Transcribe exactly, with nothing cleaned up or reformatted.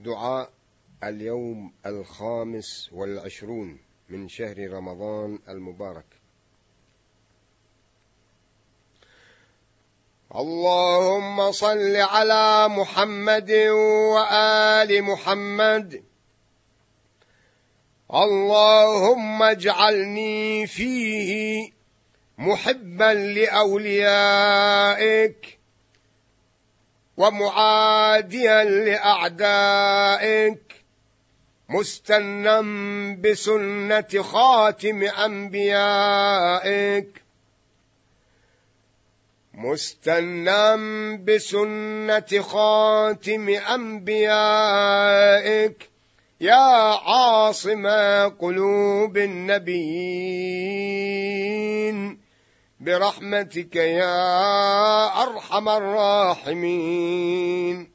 دعاء اليوم الخامس والعشرون من شهر رمضان المبارك. اللهم صل على محمد وآل محمد. اللهم اجعلني فيه محبا لأوليائك ومعاديا لأعدائك، مستنا بسنة خاتم أنبيائك مستنا بسنة خاتم أنبيائك يا عاصم قلوب النبيين، برحمتك يا أرحم الراحمين.